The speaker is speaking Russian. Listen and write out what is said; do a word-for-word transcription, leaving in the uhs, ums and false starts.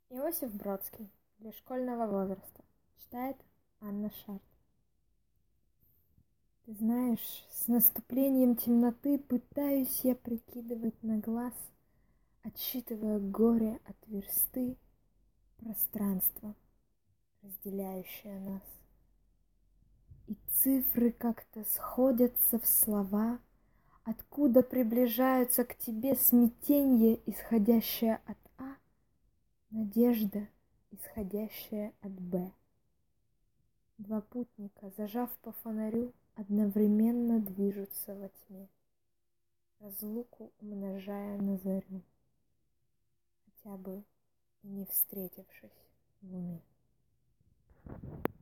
Иосиф Бродский. Для школьного возраста. Читает Анна Шарт. Ты знаешь, с наступлением темноты пытаюсь я прикидывать на глаз, отсчитывая горе от версты, пространство, разделяющее нас. И цифры как-то сходятся в слова, откуда приближаются к тебе смятенье, исходящее от А, надежда, исходящая от Б. Два путника, зажав по фонарю, одновременно движутся во тьме, разлуку умножая на зарю, хотя бы и не встретившись в уме.